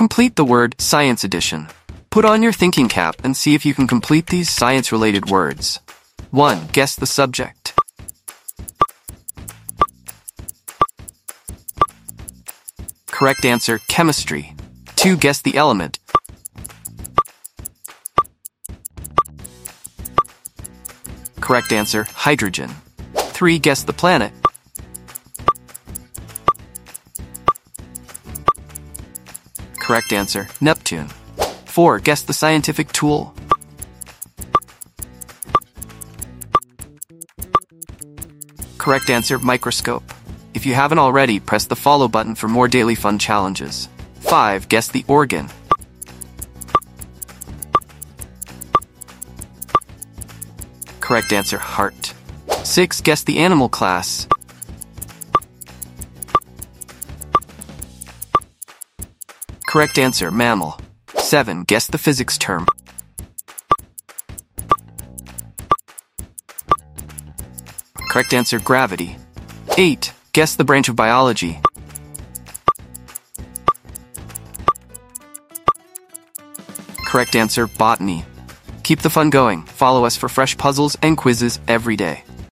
Complete the word Science Edition. Put on your thinking cap and see if you can complete these science-related words. 1. Guess the subject. Correct answer, chemistry. 2. Guess the element. Correct answer, hydrogen. 3. Guess the planet. Correct answer, Neptune. 4. Guess the scientific tool. Correct answer, microscope. If you haven't already, press the follow button for more daily fun challenges. 5. Guess the organ. Correct answer, heart. 6. Guess the animal class. Correct answer, mammal. 7. Guess the physics term. Correct answer, gravity. 8. Guess the branch of biology. Correct answer, botany. Keep the fun going. Follow us for fresh puzzles and quizzes every day.